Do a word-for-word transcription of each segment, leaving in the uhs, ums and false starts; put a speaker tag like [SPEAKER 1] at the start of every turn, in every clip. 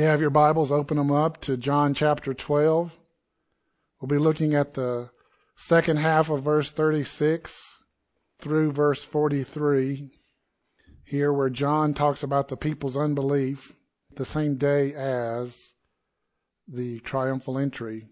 [SPEAKER 1] you have your Bibles, open them up to John chapter twelve. We'll be looking at the second half of verse thirty-six through verse forty-three, here where John talks about the people's unbelief the same day as the triumphal entry.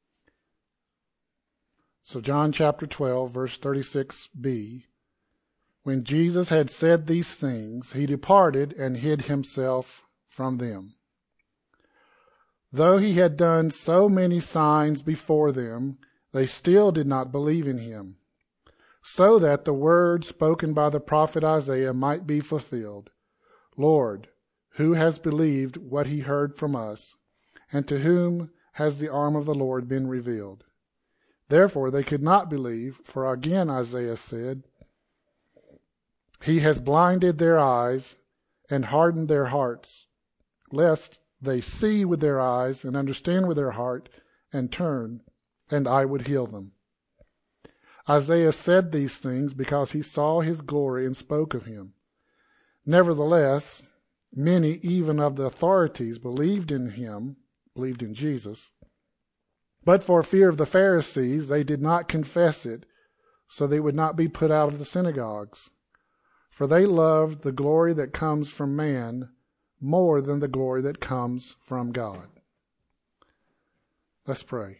[SPEAKER 1] So John chapter twelve, verse thirty-six b. When Jesus had said these things, he departed and hid himself from them. Though he had done so many signs before them, they still did not believe in him, so that the word spoken by the prophet Isaiah might be fulfilled. Lord, who has believed what he heard from us, and to whom has the arm of the Lord been revealed? Therefore they could not believe, for again Isaiah said, He has blinded their eyes and hardened their hearts, lest they see with their eyes and understand with their heart and turn, and I would heal them. Isaiah said these things because he saw his glory and spoke of him. Nevertheless, many even of the authorities believed in him, believed in Jesus, but for fear of the Pharisees they did not confess it, so they would not be put out of the synagogues. For they loved the glory that comes from man more than the glory that comes from God. Let's pray.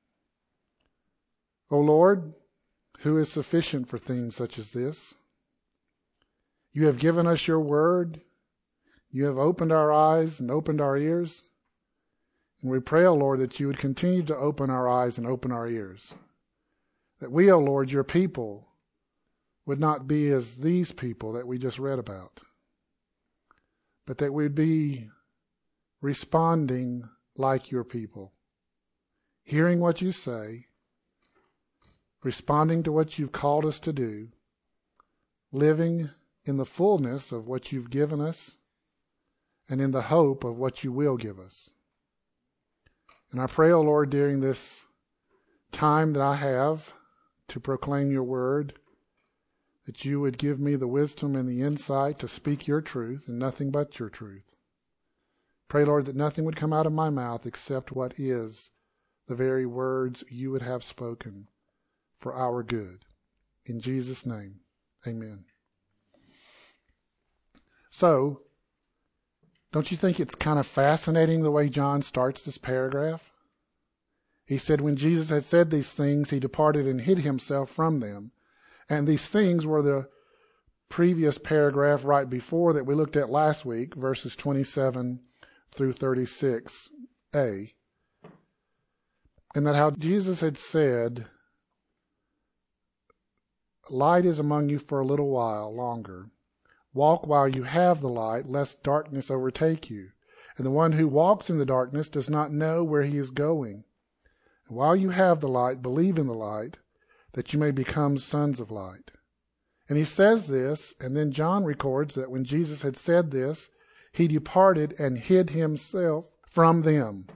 [SPEAKER 1] O Lord, who is sufficient for things such as this, you have given us your word. You have opened our eyes and opened our ears. And we pray, O Lord, that you would continue to open our eyes and open our ears. That we, O Lord, your people, would not be as these people that we just read about, but that we'd be responding like your people, hearing what you say, responding to what you've called us to do, living in the fullness of what you've given us, and in the hope of what you will give us. And I pray, O Lord, during this time that I have to proclaim your word, that you would give me the wisdom and the insight to speak your truth and nothing but your truth. Pray, Lord, that nothing would come out of my mouth except what is the very words you would have spoken for our good. In Jesus' name, amen. So, don't you think it's kind of fascinating the way John starts this paragraph? He said, when Jesus had said these things, he departed and hid himself from them. And these things were the previous paragraph right before that we looked at last week, verses twenty-seven through thirty-six a. And that how Jesus had said, light is among you for a little while longer. Walk while you have the light, lest darkness overtake you. And the one who walks in the darkness does not know where he is going. And while you have the light, believe in the light, that you may become sons of light. And he says this, and then John records that when Jesus had said this, he departed and hid himself from them.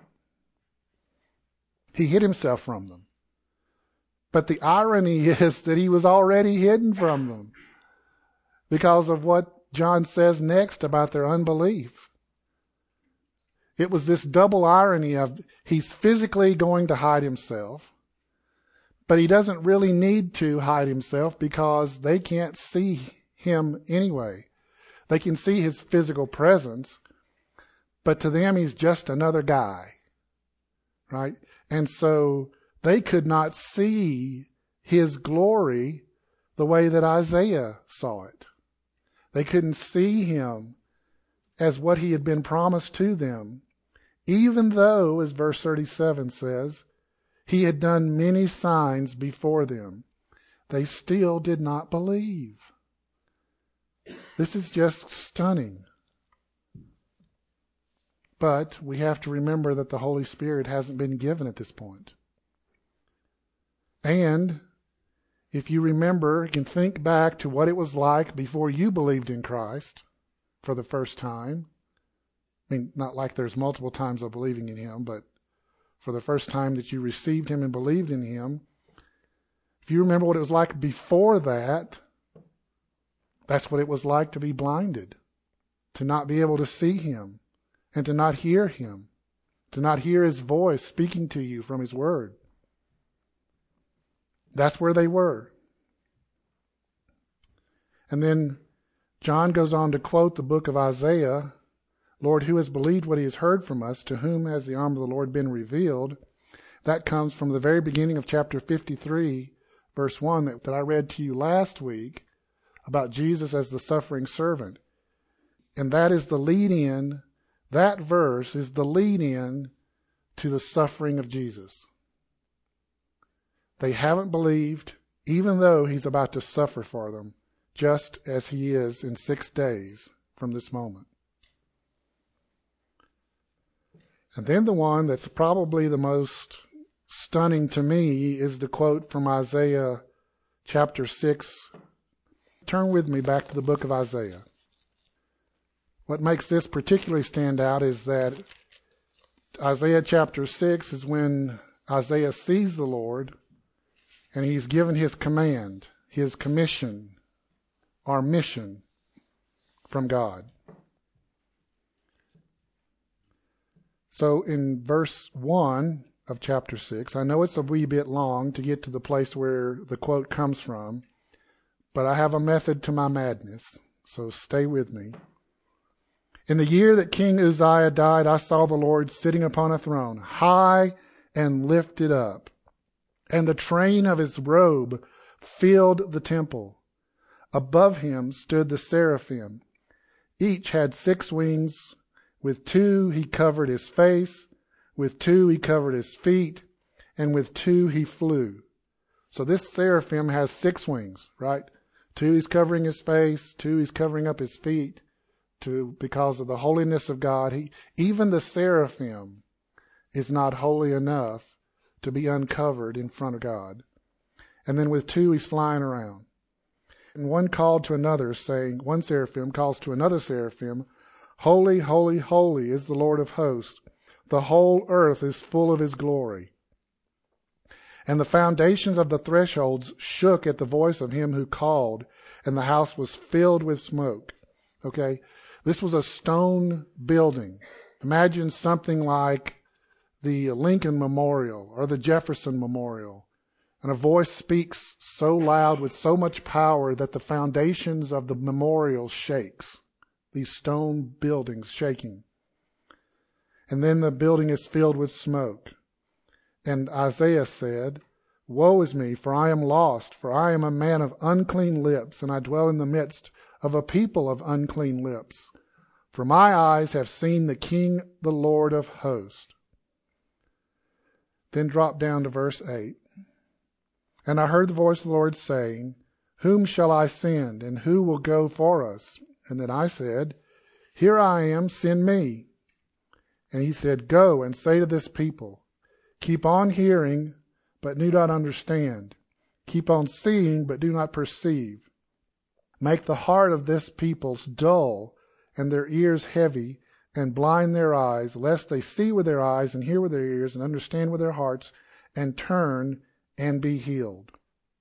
[SPEAKER 1] He hid himself from them. But the irony is that he was already hidden from them because of what John says next about their unbelief. It was this double irony of he's physically going to hide himself, but he doesn't really need to hide himself because they can't see him anyway. They can see his physical presence, but to them he's just another guy, right? And so they could not see his glory the way that Isaiah saw it. They couldn't see him as what he had been promised to them, even though, as verse thirty-seven says, he had done many signs before them. They still did not believe. This is just stunning. But we have to remember that the Holy Spirit hasn't been given at this point. And if you remember, you can think back to what it was like before you believed in Christ for the first time. I mean, not like there's multiple times of believing in him, but for the first time that you received him and believed in him. If you remember what it was like before that, that's what it was like to be blinded, to not be able to see him and to not hear him, to not hear his voice speaking to you from his word. That's where they were. And then John goes on to quote the book of Isaiah, Lord, who has believed what he has heard from us? To whom has the arm of the Lord been revealed? That comes from the very beginning of chapter fifty-three, verse one, that, that I read to you last week about Jesus as the suffering servant. And that is the lead-in, that verse is the lead-in to the suffering of Jesus. They haven't believed, even though he's about to suffer for them, just as he is in six days from this moment. And then the one that's probably the most stunning to me is the quote from Isaiah chapter six. Turn with me back to the book of Isaiah. What makes this particularly stand out is that Isaiah chapter six is when Isaiah sees the Lord and he's given his command, his commission, our mission from God. So in verse one of chapter six, I know it's a wee bit long to get to the place where the quote comes from, but I have a method to my madness, so stay with me. In the year that King Uzziah died, I saw the Lord sitting upon a throne, high and lifted up, and the train of his robe filled the temple. Above him stood the seraphim. Each had six wings. With two he covered his face, with two he covered his feet, and with two he flew. So this seraphim has six wings, right? Two he's covering his face, two he's covering up his feet, two because of the holiness of God. He, even the seraphim is not holy enough to be uncovered in front of God. And then with two he's flying around. And one called to another, saying, one seraphim calls to another seraphim, Holy, holy, holy is the Lord of hosts. The whole earth is full of his glory. And the foundations of the thresholds shook at the voice of him who called, and the house was filled with smoke. Okay? This was a stone building. Imagine something like the Lincoln Memorial or the Jefferson Memorial. And a voice speaks so loud with so much power that the foundations of the memorial shakes. These stone buildings shaking. And then the building is filled with smoke. And Isaiah said, Woe is me, for I am lost, for I am a man of unclean lips, and I dwell in the midst of a people of unclean lips. For my eyes have seen the King, the Lord of hosts. Then drop down to verse eight. And I heard the voice of the Lord saying, Whom shall I send, and who will go for us? And then I said, Here I am, send me. And he said, Go and say to this people, Keep on hearing, but do not understand. Keep on seeing, but do not perceive. Make the heart of this people dull, and their ears heavy, and blind their eyes, lest they see with their eyes, and hear with their ears, and understand with their hearts, and turn and be healed.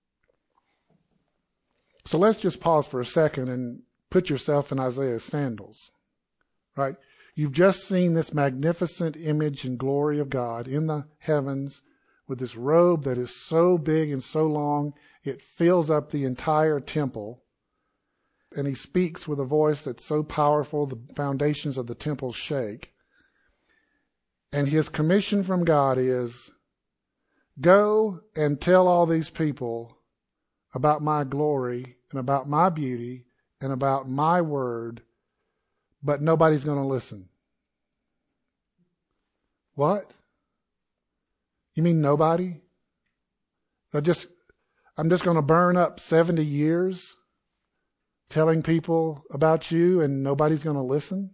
[SPEAKER 1] So let's just pause for a second and put yourself in Isaiah's sandals, right? You've just seen this magnificent image and glory of God in the heavens with this robe that is so big and so long, it fills up the entire temple. And he speaks with a voice that's so powerful, the foundations of the temple shake. And his commission from God is, Go and tell all these people about my glory and about my beauty and about my word, but nobody's going to listen. What? You mean nobody? I just, I'm just going to burn up seventy years telling people about you and nobody's going to listen?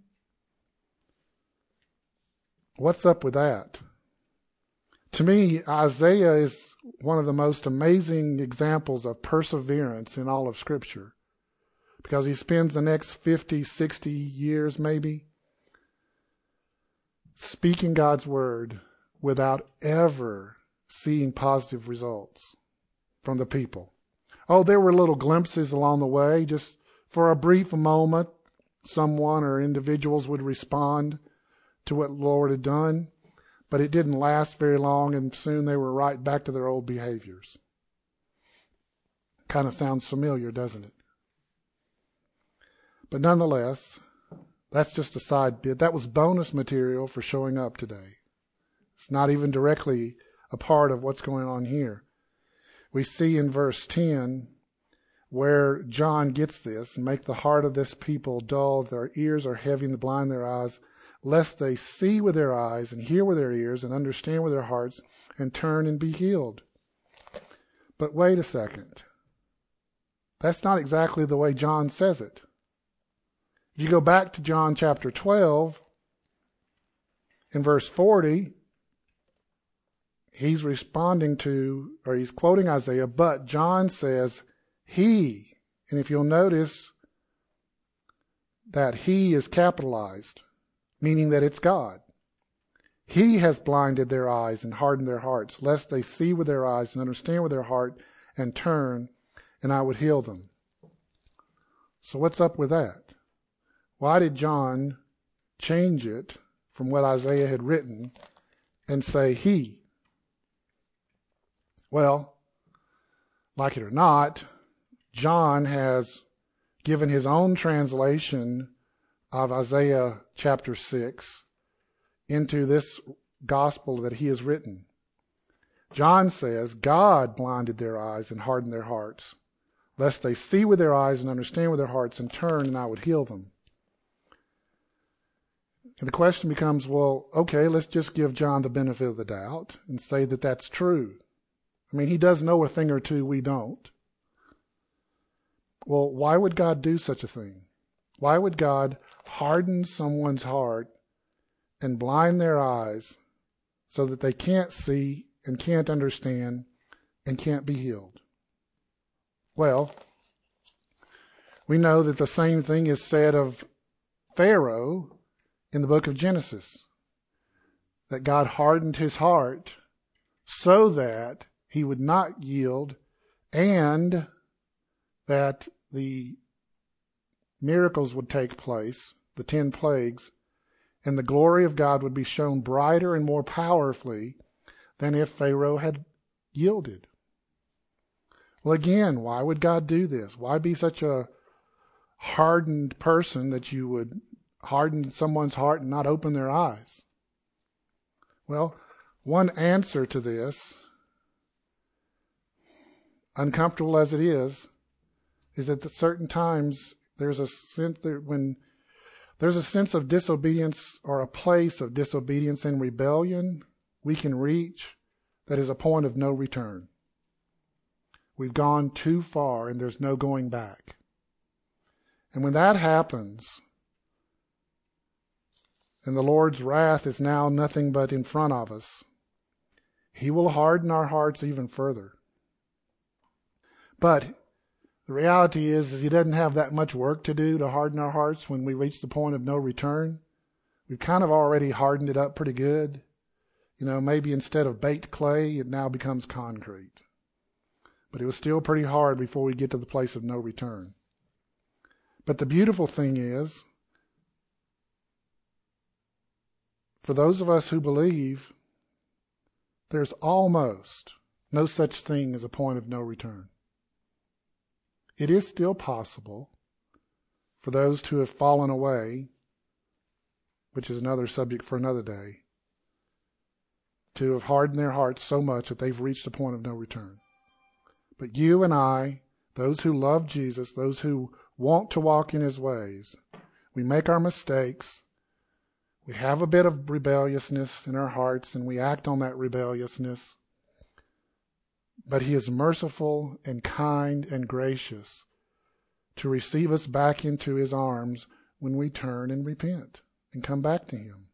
[SPEAKER 1] What's up with that? To me, Isaiah is one of the most amazing examples of perseverance in all of Scripture. Because he spends the next fifty, sixty years maybe speaking God's word without ever seeing positive results from the people. Oh, there were little glimpses along the way. Just for a brief moment, someone or individuals would respond to what the Lord had done, but it didn't last very long, and soon they were right back to their old behaviors. Kind of sounds familiar, doesn't it? But nonetheless, that's just a side bit. That was bonus material for showing up today. It's not even directly a part of what's going on here. We see in verse ten where John gets this, and make the heart of this people dull, their ears are heavy, and blind their eyes, lest they see with their eyes and hear with their ears and understand with their hearts and turn and be healed. But wait a second. That's not exactly the way John says it. If you go back to John chapter twelve, in verse forty, he's responding to, or he's quoting Isaiah, but John says, he, and if you'll notice that he is capitalized, meaning that it's God. He has blinded their eyes and hardened their hearts, lest they see with their eyes and understand with their heart and turn, and I would heal them. So what's up with that? Why did John change it from what Isaiah had written and say he? Well, like it or not, John has given his own translation of Isaiah chapter six into this gospel that he has written. John says, God blinded their eyes and hardened their hearts, lest they see with their eyes and understand with their hearts and turn, and I would heal them. And the question becomes, well, okay, let's just give John the benefit of the doubt and say that that's true. I mean, he does know a thing or two we don't. Well, why would God do such a thing? Why would God harden someone's heart and blind their eyes so that they can't see and can't understand and can't be healed? Well, we know that the same thing is said of Pharaoh in the book of Genesis, that God hardened his heart so that he would not yield and that the miracles would take place, the ten plagues, and the glory of God would be shown brighter and more powerfully than if Pharaoh had yielded. Well, again, why would God do this? Why be such a hardened person that you would harden someone's heart and not open their eyes? Well, one answer to this, uncomfortable as it is, is that at certain times there's a sense that when there's a sense of disobedience or a place of disobedience and rebellion we can reach that is a point of no return. We've gone too far and there's no going back. And when that happens, and the Lord's wrath is now nothing but in front of us, He will harden our hearts even further. But the reality is, is He doesn't have that much work to do to harden our hearts when we reach the point of no return. We've kind of already hardened it up pretty good. You know, maybe instead of baked clay, it now becomes concrete. But it was still pretty hard before we get to the place of no return. But the beautiful thing is, for those of us who believe, there's almost no such thing as a point of no return. It is still possible for those who have fallen away, which is another subject for another day, to have hardened their hearts so much that they've reached a point of no return. But you and I, those who love Jesus, those who want to walk in His ways, we make our mistakes. We have a bit of rebelliousness in our hearts, and we act on that rebelliousness. But He is merciful and kind and gracious to receive us back into His arms when we turn and repent and come back to Him.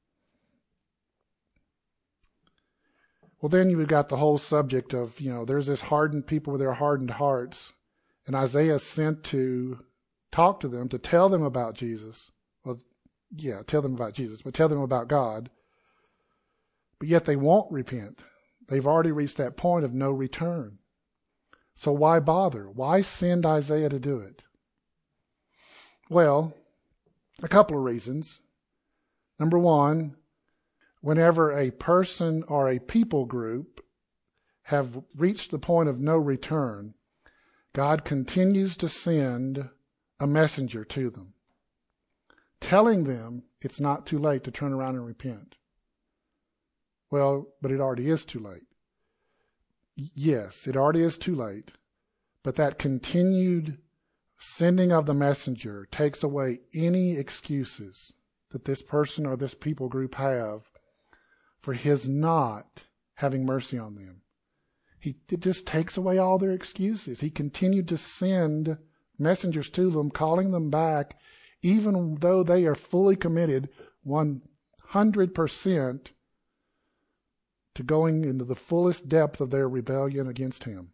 [SPEAKER 1] Well, then you've got the whole subject of, you know, there's this hardened people with their hardened hearts, and Isaiah is sent to talk to them, to tell them about Jesus. Well, yeah, tell them about Jesus, but tell them about God. But yet they won't repent. They've already reached that point of no return. So why bother? Why send Isaiah to do it? Well, a couple of reasons. Number one, whenever a person or a people group have reached the point of no return, God continues to send a messenger to them, telling them it's not too late to turn around and repent. Well, but it already is too late. Yes, it already is too late, but that continued sending of the messenger takes away any excuses that this person or this people group have for his not having mercy on them. He it just takes away all their excuses. He continued to send messengers to them, calling them back, even though they are fully committed one hundred percent to going into the fullest depth of their rebellion against him.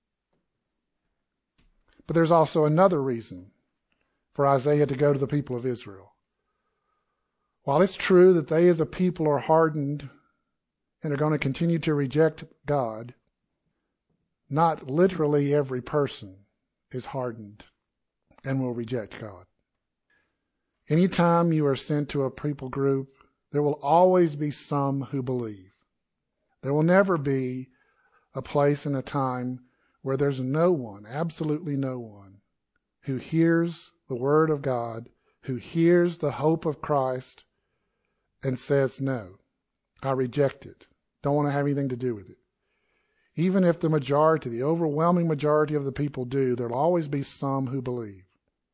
[SPEAKER 1] But there's also another reason for Isaiah to go to the people of Israel. While it's true that they as a people are hardened and are going to continue to reject God, not literally every person is hardened and will reject God. Anytime you are sent to a people group, there will always be some who believe. There will never be a place and a time where there's no one, absolutely no one, who hears the word of God, who hears the hope of Christ and says, no, I reject it. Don't want to have anything to do with it. Even if the majority, the overwhelming majority of the people do, there'll always be some who believe.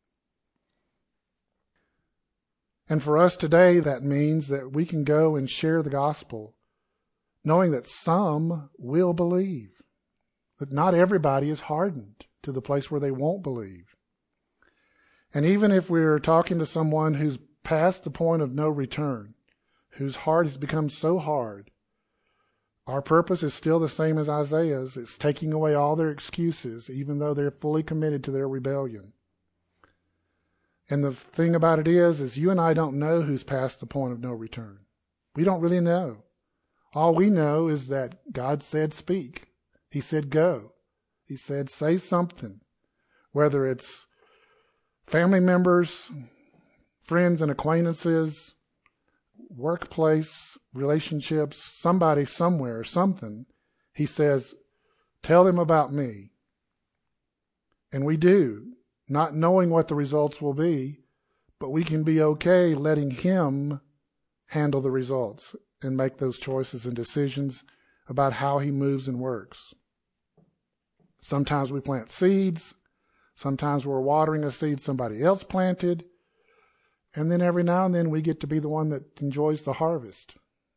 [SPEAKER 1] And for us today, that means that we can go and share the gospel, knowing that some will believe, that not everybody is hardened to the place where they won't believe. And even if we're talking to someone who's past the point of no return, whose heart has become so hard, our purpose is still the same as Isaiah's. It's taking away all their excuses, even though they're fully committed to their rebellion. And the thing about it is, is you and I don't know who's past the point of no return. We don't really know. All we know is that God said speak. He said go. He said say something. Whether it's family members, friends and acquaintances, workplace, relationships, somebody somewhere, something, he says, tell them about me. And we do, not knowing what the results will be, but we can be okay letting him handle the results and make those choices and decisions about how he moves and works. Sometimes we plant seeds. Sometimes we're watering a seed somebody else planted. And then every now and then we get to be the one that enjoys the harvest.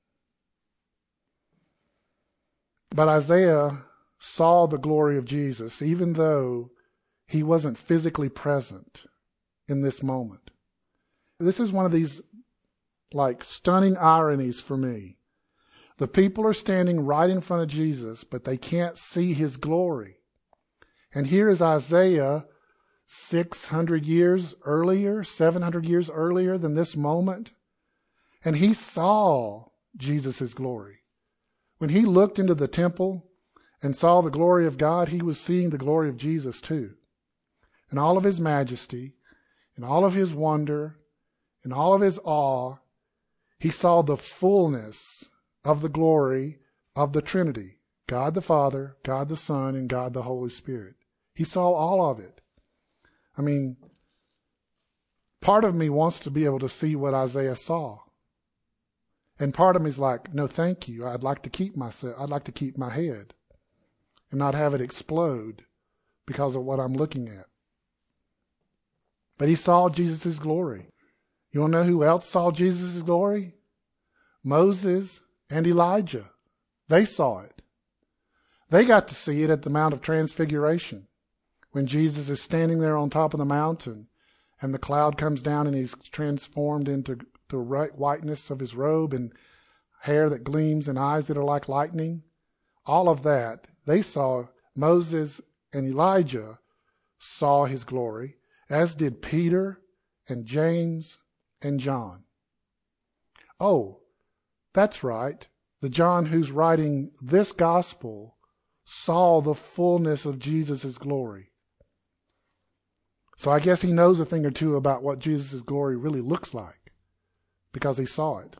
[SPEAKER 1] But Isaiah saw the glory of Jesus, even though he wasn't physically present in this moment. This is one of these like stunning ironies for me. The people are standing right in front of Jesus, but they can't see his glory. And here is Isaiah six hundred years earlier, seven hundred years earlier than this moment. And he saw Jesus' glory. When he looked into the temple and saw the glory of God, he was seeing the glory of Jesus too. In all of his majesty, in all of his wonder, in all of his awe, he saw the fullness of the glory of the Trinity, God the Father, God the Son, and God the Holy Spirit. He saw all of it. I mean, part of me wants to be able to see what Isaiah saw. And part of me is like, no, thank you. I'd like to keep myself, I'd like to keep my head and not have it explode because of what I'm looking at. But he saw Jesus' glory. You want to know who else saw Jesus' glory? Moses and Elijah. They saw it. They got to see it at the Mount of Transfiguration, when Jesus is standing there on top of the mountain and the cloud comes down and he's transformed into the whiteness of his robe and hair that gleams and eyes that are like lightning. All of that, they saw. Moses and Elijah saw his glory, as did Peter and James and John. Oh, that's right. The John who's writing this gospel saw the fullness of Jesus' glory. So I guess he knows a thing or two about what Jesus' glory really looks like. because he saw it.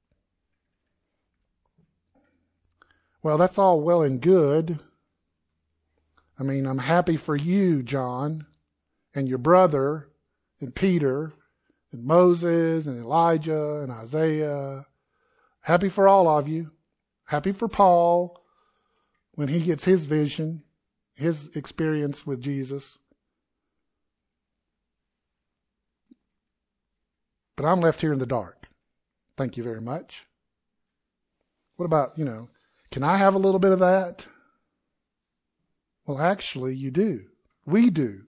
[SPEAKER 1] Well, that's all well and good. I mean, I'm happy for you, John, and your brother, and Peter, and Moses, and Elijah, and Isaiah. Happy for all of you. Happy for Paul when he gets his vision, his experience with Jesus. But I'm left here in the dark. Thank you very much. What about, you know, can I have a little bit of that? Well, actually, you do. We do.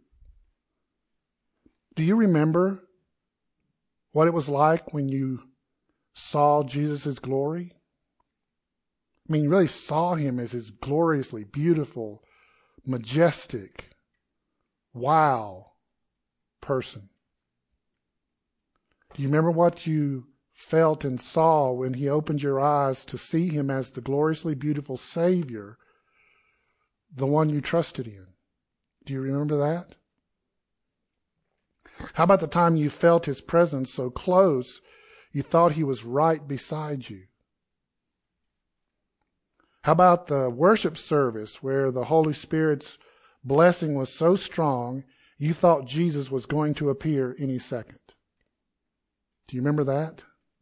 [SPEAKER 1] Do you remember what it was like when you saw Jesus' glory? I mean, you really saw him as his gloriously beautiful, majestic, wow person. Do you remember what you felt and saw when he opened your eyes to see him as the gloriously beautiful Savior, the one you trusted in? Do you remember that? How about the time you felt his presence so close you thought he was right beside you? How about the worship service where the Holy Spirit's blessing was so strong you thought Jesus was going to appear any second? Do you remember that?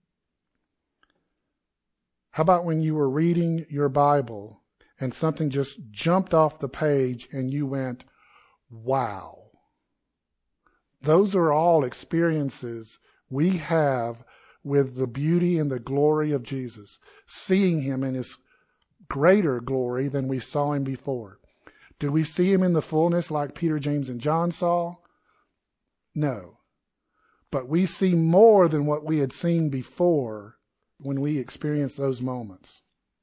[SPEAKER 1] How about when you were reading your Bible and something just jumped off the page and you went, wow? Those are all experiences we have with the beauty and the glory of Jesus, seeing him in his greater glory than we saw him before. Did we see him in the fullness like Peter, James, and John saw? No. But we see more than what we had seen before when we experience those moments.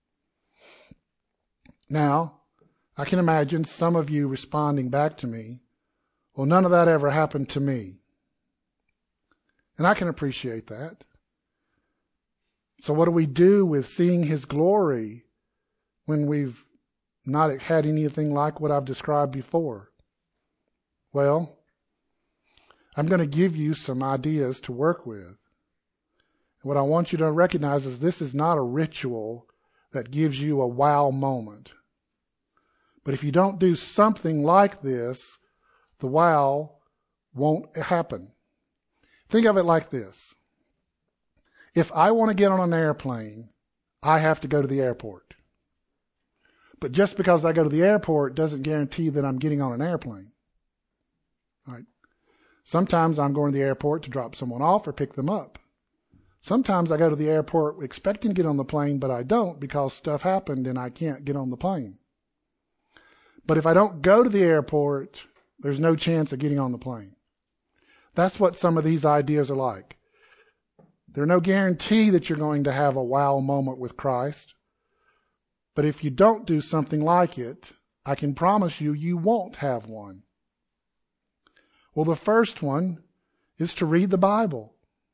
[SPEAKER 1] Now, I can imagine some of you responding back to me, well, none of that ever happened to me. And I can appreciate that. So what do we do with seeing his glory when we've not had anything like what I've described before? Well, I'm going to give you some ideas to work with. What I want you to recognize is this is not a ritual that gives you a wow moment. But if you don't do something like this, the wow won't happen. Think of it like this. If I want to get on an airplane, I have to go to the airport. But just because I go to the airport doesn't guarantee that I'm getting on an airplane. Right? Sometimes I'm going to the airport to drop someone off or pick them up. Sometimes I go to the airport expecting to get on the plane, but I don't because stuff happened and I can't get on the plane. But if I don't go to the airport, there's no chance of getting on the plane. That's what some of these ideas are like. There's no guarantee that you're going to have a wow moment with Christ. But if you don't do something like it, I can promise you, you won't have one. Well, the first one is to read the Bible.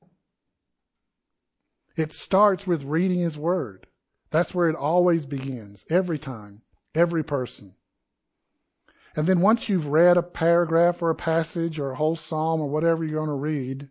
[SPEAKER 1] It starts with reading his word. That's where it always begins, every time, every person. And then once you've read a paragraph or a passage or a whole psalm or whatever you're going to read,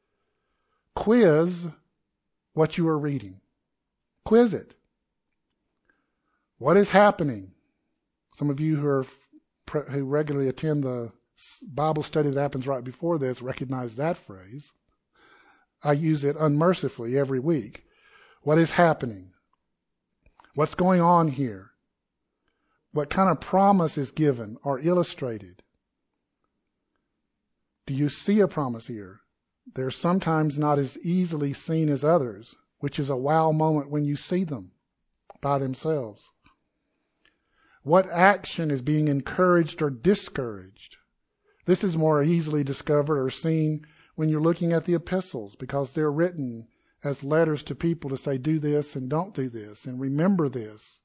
[SPEAKER 1] quiz what you are reading. Quiz it. What is happening? Some of you who are who regularly attend the Bible study that happens right before this recognize that phrase. I use it unmercifully every week. What is happening? What's going on here? What kind of promise is given or illustrated? Do you see a promise here? They're sometimes not as easily seen as others, which is a wow moment when you see them by themselves. What action is being encouraged or discouraged? This is more easily discovered or seen when you're looking at the epistles, because they're written as letters to people to say, do this and don't do this, and remember this.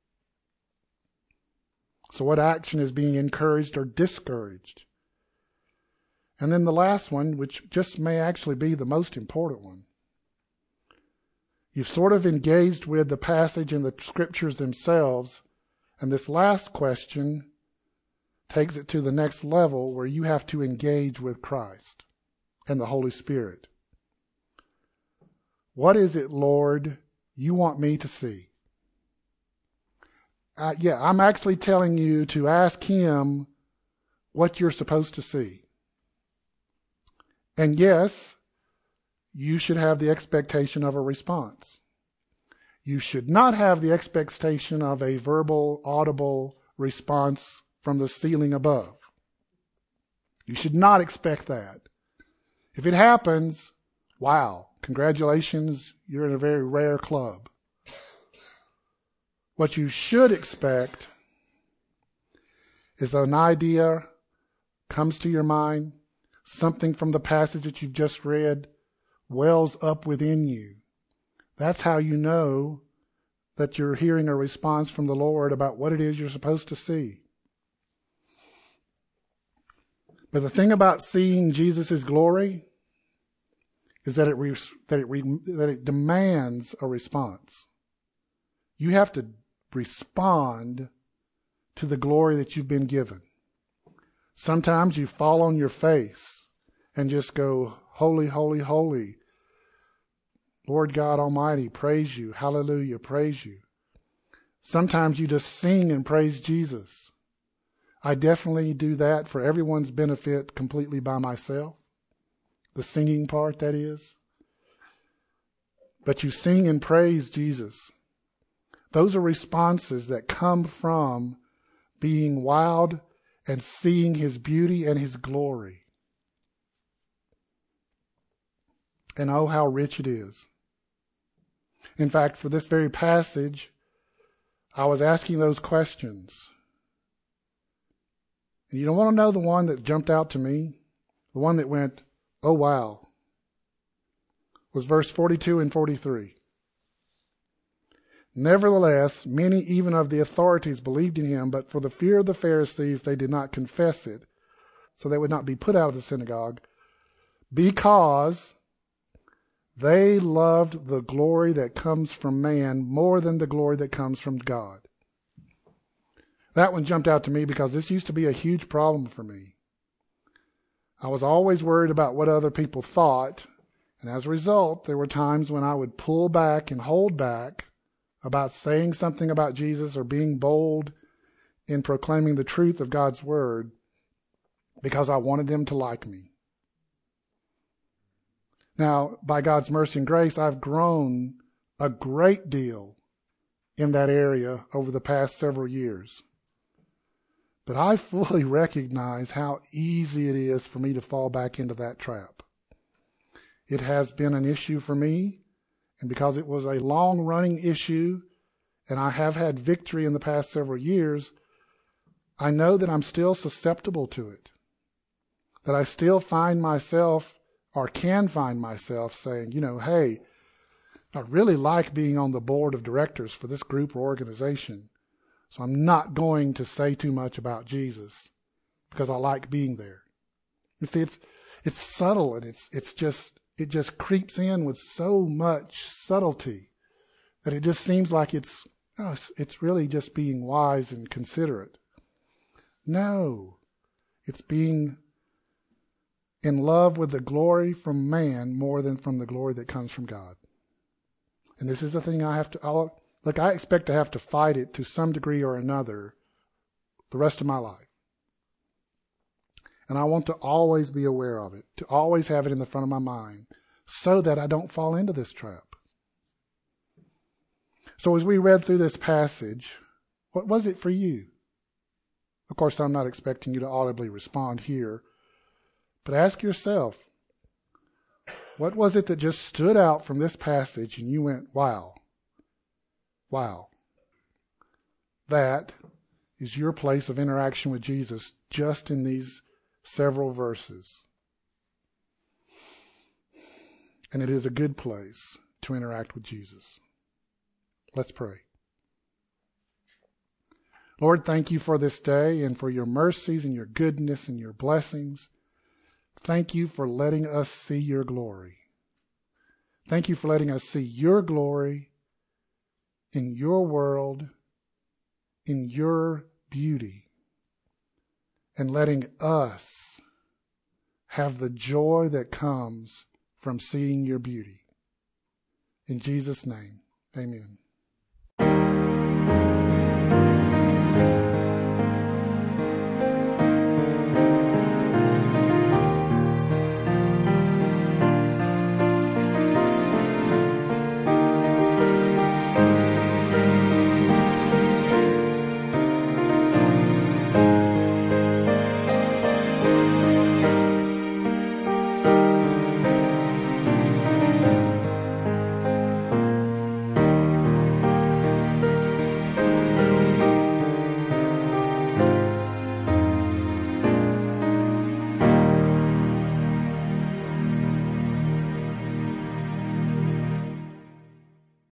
[SPEAKER 1] So what action is being encouraged or discouraged? And then the last one, which just may actually be the most important one. You've sort of engaged with the passage and the scriptures themselves, and this last question takes it to the next level where you have to engage with Christ and the Holy Spirit. What is it, Lord, you want me to see? Uh, yeah, I'm actually telling you to ask him what you're supposed to see. And yes, you should have the expectation of a response. You should not have the expectation of a verbal, audible response from the ceiling above. You should not expect that. If it happens, wow, congratulations, you're in a very rare club. What you should expect is an idea comes to your mind, something from the passage that you've just read wells up within you. That's how you know that you're hearing a response from the Lord about what it is you're supposed to see. But the thing about seeing Jesus' glory is that it re- that it re- that it demands a response. You have to respond to the glory that you've been given. Sometimes you fall on your face and just go, holy, holy, holy. Lord God Almighty, praise you. Hallelujah, praise you. Sometimes you just sing and praise Jesus. I definitely do that for everyone's benefit completely by myself. The singing part, that is. But you sing and praise Jesus. Those are responses that come from being wowed and seeing his beauty and his glory. And oh, how rich it is. In fact, for this very passage, I was asking those questions. And you don't want to know the one that jumped out to me? The one that went, oh wow, was verse forty-two and forty-three. Nevertheless, many even of the authorities believed in him, but for the fear of the Pharisees they did not confess it, so they would not be put out of the synagogue, because they loved the glory that comes from man more than the glory that comes from God. That one jumped out to me because this used to be a huge problem for me. I was always worried about what other people thought, and as a result, there were times when I would pull back and hold back about saying something about Jesus or being bold in proclaiming the truth of God's word because I wanted them to like me. Now, by God's mercy and grace, I've grown a great deal in that area over the past several years. But I fully recognize how easy it is for me to fall back into that trap. It has been an issue for me, and because it was a long-running issue, and I have had victory in the past several years, I know that I'm still susceptible to it. That I still find myself, or can find myself, saying, you know, hey, I really like being on the board of directors for this group or organization, so I'm not going to say too much about Jesus because I like being there. You see, it's it's subtle, and it's it's just it just creeps in with so much subtlety that it just seems like it's oh, it's, it's really just being wise and considerate. No, it's being in love with the glory from man more than from the glory that comes from God. And this is the thing I have to, I'll, look, I expect to have to fight it to some degree or another the rest of my life. And I want to always be aware of it, to always have it in the front of my mind, so that I don't fall into this trap. So as we read through this passage, what was it for you? Of course, I'm not expecting you to audibly respond here, but ask yourself, what was it that just stood out from this passage and you went, wow, wow. That is your place of interaction with Jesus just in these several verses. And it is a good place to interact with Jesus. Let's pray. Lord, thank you for this day and for your mercies and your goodness and your blessings. Thank you for letting us see your glory. Thank you for letting us see your glory in your world, in your beauty, and letting us have the joy that comes from seeing your beauty. In Jesus' name, amen.